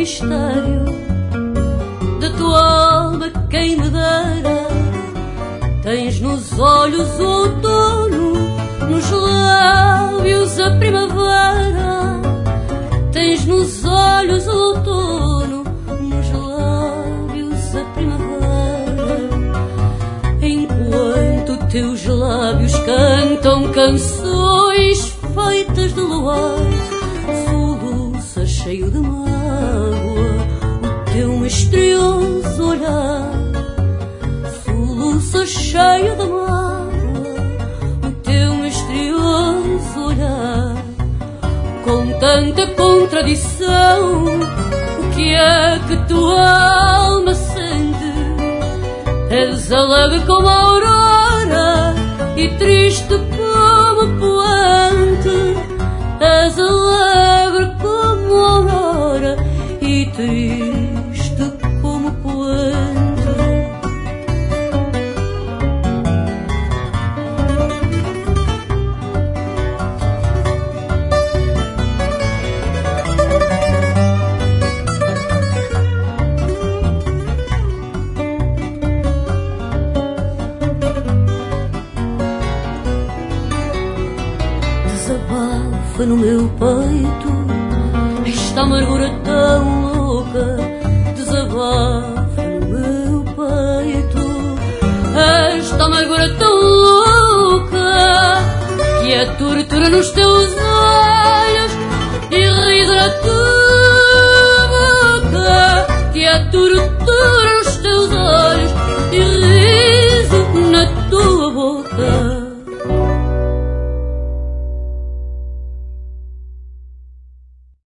mistério da tua alma, quem me dera. Tens nos olhos o outono, nos lábios a primavera. Tens nos olhos o outono, nos lábios a primavera. Enquanto teus lábios cantam canções feitas de luar, soluça cheio de mágoa o teu misterioso olhar. Soluça cheio de mágoa o teu misterioso olhar. Com tanta contradição, o que é que tua alma sente? És alegre como a aurora e triste como poente. És alegre como a aurora e triste como poente. Desabafa no meu peito esta amargura tão louca. Desabafa no meu peito esta amargura tão louca, que é tortura nos teus olhos.